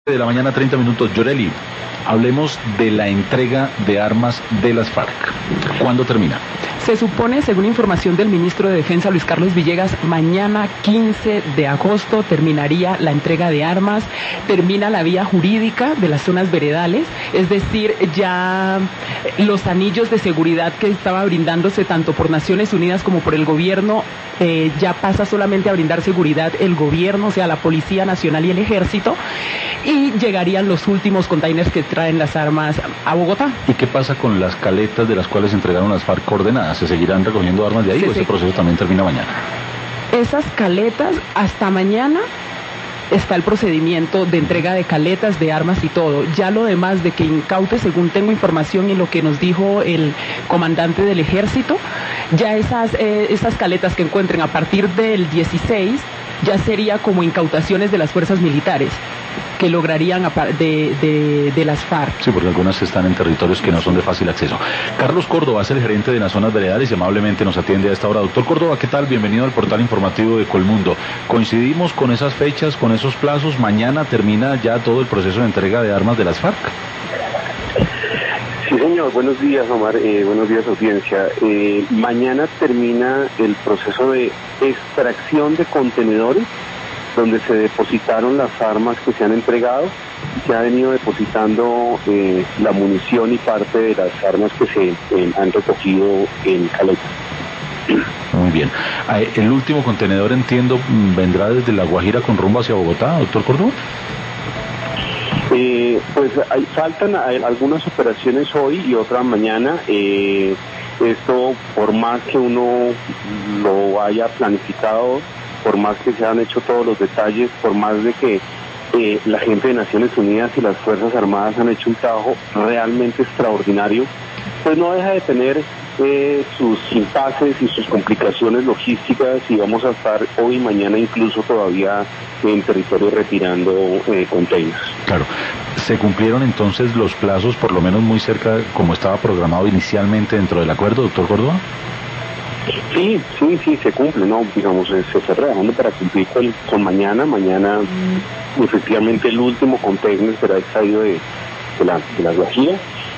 De la mañana, 30 minutos. Yoreli, hablemos de la entrega de armas de las FARC. ¿Cuándo termina? Se supone, según información del ministro de Defensa, Luis Carlos Villegas, mañana 15 de agosto terminaría la entrega de armas, termina la vía jurídica de las zonas veredales, es decir, ya los anillos de seguridad que estaba brindándose tanto por Naciones Unidas como por el gobierno, ya pasa solamente a brindar seguridad el gobierno, o sea, la Policía Nacional y el Ejército, y llegarían los últimos containers que traen las armas a Bogotá. ¿Y qué pasa con las caletas de las cuales entregaron las FARC coordenadas? ¿Se seguirán recogiendo armas de ahí o ese proceso también termina mañana? Esas caletas, hasta mañana está el procedimiento de entrega de caletas, de armas y todo. Ya lo demás de que incaute, según tengo información y lo que nos dijo el comandante del Ejército, ya esas caletas que encuentren a partir del 16 ya sería como incautaciones de las fuerzas militares que lograrían de las FARC. Sí, porque algunas están en territorios que no son de fácil acceso. Carlos Córdoba es el gerente de las zonas veredales y amablemente nos atiende a esta hora. Doctor Córdoba, ¿qué tal? Bienvenido al portal informativo de Colmundo. ¿Coincidimos con esas fechas, con esos plazos? ¿Mañana termina ya todo el proceso de entrega de armas de las FARC? Sí, señor. Buenos días, Omar. Buenos días, audiencia. Mañana termina el proceso de extracción de contenedores donde se depositaron las armas que se han entregado. Se ha venido depositando la munición y parte de las armas que se han recogido en caletas. Muy bien. El último contenedor, entiendo, vendrá desde La Guajira con rumbo hacia Bogotá, doctor Córdoba. Pues faltan algunas operaciones hoy y otras mañana. Esto, por más que uno lo haya planificado, por más que se han hecho todos los detalles, por más de que la gente de Naciones Unidas y las Fuerzas Armadas han hecho un trabajo realmente extraordinario, pues no deja de tener sus impases y sus complicaciones logísticas, y vamos a estar hoy y mañana incluso todavía en territorio retirando containers. Claro. ¿Se cumplieron entonces los plazos, por lo menos muy cerca, como estaba programado inicialmente dentro del acuerdo, doctor Córdoba? Sí, se cumple, ¿no? Digamos, se está trabajando para cumplir con mañana. Mañana, efectivamente, el último container será extraído de la Guajira.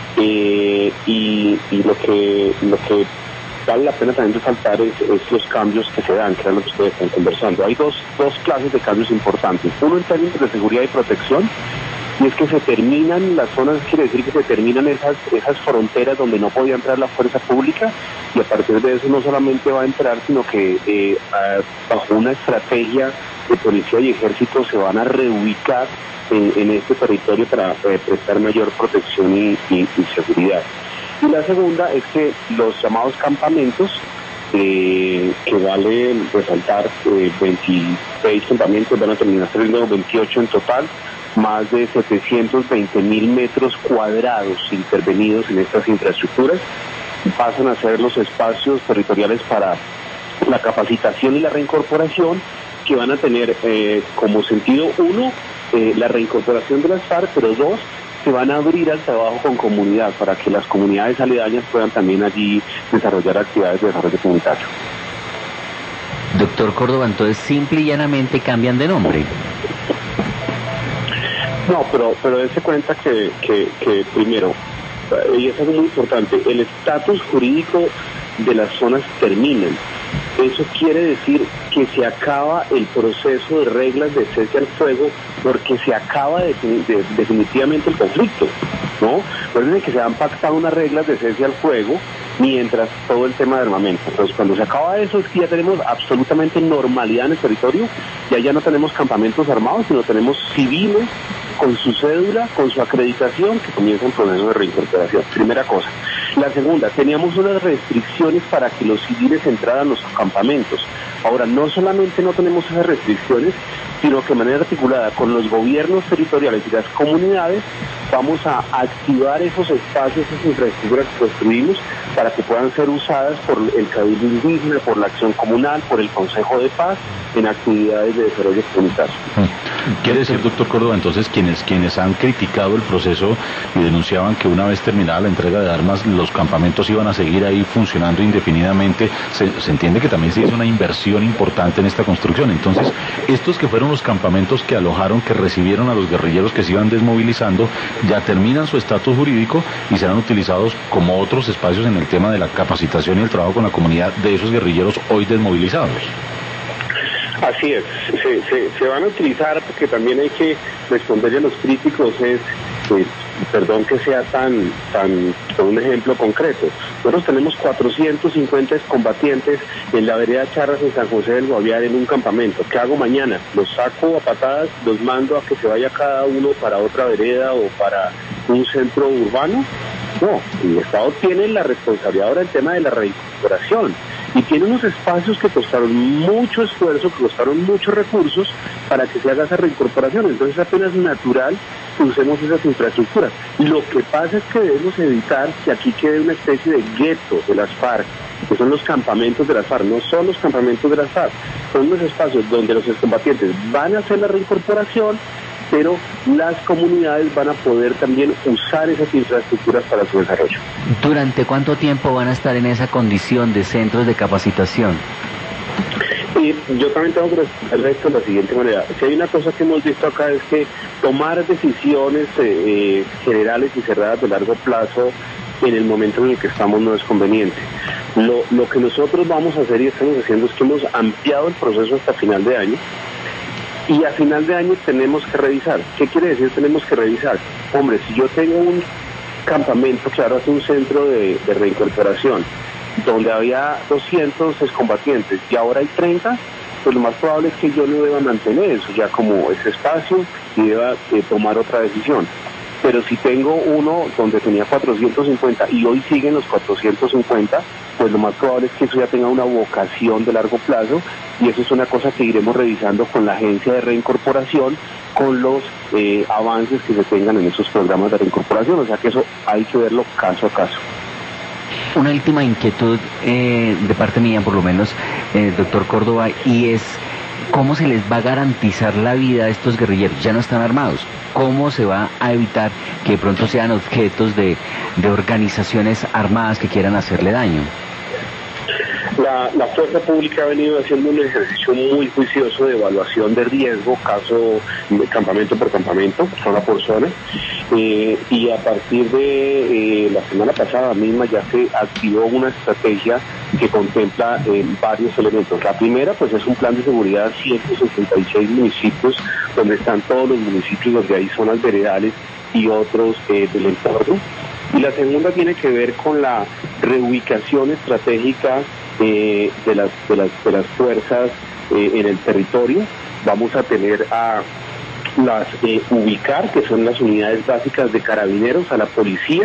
Y lo que vale la pena también resaltar es los cambios que se dan, que es lo que ustedes están conversando. Hay dos clases de cambios importantes. Uno en términos de seguridad y protección, y es que se terminan las zonas, quiere decir que se terminan esas fronteras donde no podía entrar la fuerza pública, y a partir de eso no solamente va a entrar, sino que bajo una estrategia de policía y ejército se van a reubicar en este territorio para prestar mayor protección y seguridad. Y la segunda es que los llamados campamentos, que vale resaltar, 26 campamentos, van a terminar siendo 28 en total, más de 720.000 metros cuadrados intervenidos en estas infraestructuras, pasan a ser los espacios territoriales para la capacitación y la reincorporación, que van a tener como sentido, uno, la reincorporación de las FARC, pero dos, se van a abrir al trabajo con comunidad, para que las comunidades aledañas puedan también allí desarrollar actividades de desarrollo comunitario. Doctor Córdoba, entonces simple y llanamente cambian de nombre. No, pero dése cuenta que primero, y eso es muy importante, el estatus jurídico de las zonas terminan. Eso quiere decir que se acaba el proceso de reglas de cese al fuego, porque se acaba definitivamente el conflicto, ¿no? Recuerden que se han pactado unas reglas de cese al fuego mientras todo el tema de armamento. Entonces, cuando se acaba eso, es que ya tenemos absolutamente normalidad en el territorio, ya no tenemos campamentos armados, sino tenemos civiles con su cédula, con su acreditación, que comienza un proceso de reincorporación. Primera cosa. La segunda, teníamos unas restricciones para que los civiles entraran a los campamentos. Ahora, no solamente no tenemos esas restricciones, sino que de manera articulada con los gobiernos territoriales y las comunidades, vamos a activar esos espacios, esas infraestructuras que construimos, para que puedan ser usadas por el Cabildo Indígena, por la Acción Comunal, por el Consejo de Paz, en actividades de desarrollo comunitario. Quiere decir, doctor Córdoba, entonces quienes han criticado el proceso y denunciaban que una vez terminada la entrega de armas, los campamentos iban a seguir ahí funcionando indefinidamente, se entiende que también se hizo una inversión importante en esta construcción. Entonces, estos que fueron los campamentos que alojaron, que recibieron a los guerrilleros que se iban desmovilizando, ya terminan su estatus jurídico y serán utilizados como otros espacios en el tema de la capacitación y el trabajo con la comunidad de esos guerrilleros hoy desmovilizados. Así es, se van a utilizar, porque también hay que responderle a los críticos, perdón que sea tan con un ejemplo concreto. Nosotros tenemos 450 combatientes en la vereda Charras en San José del Guaviare en un campamento. ¿Qué hago mañana? ¿Los saco a patadas? ¿Los mando a que se vaya cada uno para otra vereda o para un centro urbano? No, el Estado tiene la responsabilidad ahora del tema de la reincorporación y tiene unos espacios que costaron mucho esfuerzo, que costaron muchos recursos para que se haga esa reincorporación. Entonces es apenas natural que usemos esas infraestructuras. Lo que pasa es que debemos evitar que aquí quede una especie de gueto de las FARC, que son los campamentos de las FARC. No son los campamentos de las FARC, son los espacios donde los excombatientes van a hacer la reincorporación, pero las comunidades van a poder también usar esas infraestructuras para su desarrollo. ¿Durante cuánto tiempo van a estar en esa condición de centros de capacitación? Y yo también tengo que responder esto de la siguiente manera. Si hay una cosa que hemos visto acá es que tomar decisiones generales y cerradas de largo plazo en el momento en el que estamos no es conveniente. Lo que nosotros vamos a hacer y estamos haciendo es que hemos ampliado el proceso hasta final de año. Y a final de año tenemos que revisar. ¿Qué quiere decir tenemos que revisar? Hombre, si yo tengo un campamento que ahora es un centro de reincorporación, donde había 200 excombatientes y ahora hay 30, pues lo más probable es que yo no deba mantener eso ya como ese espacio y deba tomar otra decisión. Pero si tengo uno donde tenía 450 y hoy siguen los 450, pues lo más probable es que eso ya tenga una vocación de largo plazo, y eso es una cosa que iremos revisando con la agencia de reincorporación, con los avances que se tengan en esos programas de reincorporación. O sea que eso hay que verlo caso a caso. Una última inquietud de parte mía, por lo menos, doctor Córdoba, y es ¿cómo se les va a garantizar la vida a estos guerrilleros? Ya no están armados. ¿Cómo se va a evitar que de pronto sean objetos de organizaciones armadas que quieran hacerle daño? La fuerza pública ha venido haciendo un ejercicio muy juicioso de evaluación de riesgo, campamento por campamento, zona por zona, y a partir de la semana pasada misma ya se activó una estrategia que contempla varios elementos. La primera, pues, es un plan de seguridad a 166 municipios, donde están todos los municipios donde hay zonas veredales y otros del entorno. Y la segunda tiene que ver con la reubicación estratégica de las fuerzas en el territorio. Vamos a tener a las ubicar, que son las unidades básicas de carabineros, a la policía,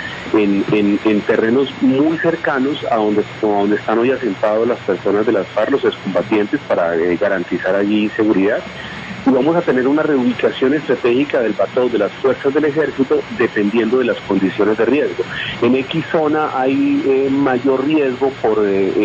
en terrenos muy cercanos a donde están hoy asentados las personas de las FARC, los excombatientes, para garantizar allí seguridad. Y vamos a tener una reubicación estratégica del batallón de las fuerzas del ejército dependiendo de las condiciones de riesgo. En X zona hay mayor riesgo por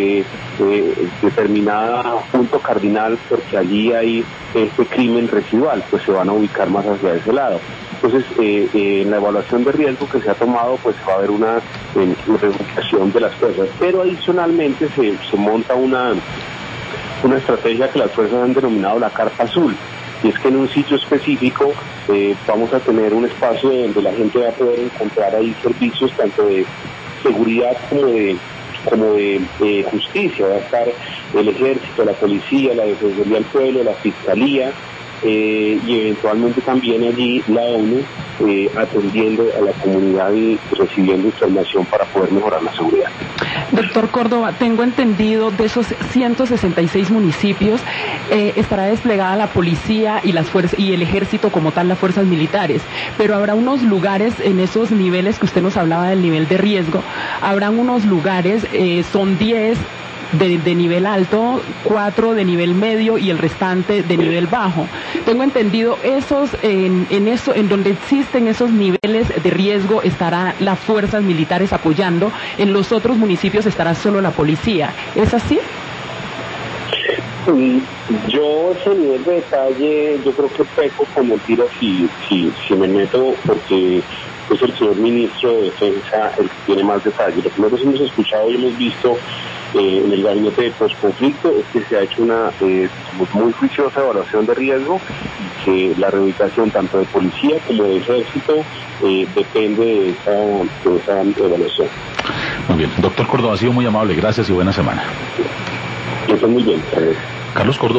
determinada punto cardinal, porque allí hay este crimen residual, pues se van a ubicar más hacia ese lado. Entonces, en la evaluación de riesgo que se ha tomado, pues va a haber una reubicación de las fuerzas. Pero adicionalmente se monta una estrategia que las fuerzas han denominado la carpa azul. Y es que en un sitio específico vamos a tener un espacio donde la gente va a poder encontrar ahí servicios tanto de seguridad como de justicia. Va a estar el ejército, la policía, la defensoría del pueblo, la fiscalía, y eventualmente también allí la ONU atendiendo a la comunidad y recibiendo información para poder mejorar la seguridad. Doctor Córdoba, tengo entendido de esos 166 municipios estará desplegada la policía y las fuerzas y el ejército como tal, las fuerzas militares, pero habrá unos lugares en esos niveles que usted nos hablaba del nivel de riesgo, habrán unos lugares, son 10 de nivel alto, 4 de nivel medio y el restante de nivel bajo. Tengo entendido en donde existen esos niveles de riesgo estará las fuerzas militares apoyando, en los otros municipios estará solo la policía. ¿Es así? Yo ese nivel de detalle, yo creo que peco con mentiras si me meto, porque es el señor ministro de Defensa el que tiene más detalles. Lo que nosotros hemos escuchado y hemos visto en el gabinete de posconflicto es que se ha hecho una muy juiciosa evaluación de riesgo y que la reubicación tanto de policía como de ejército depende de esa evaluación. Muy bien. Doctor Córdoba, ha sido muy amable. Gracias y buena semana. Eso muy bien. Carlos Córdoba.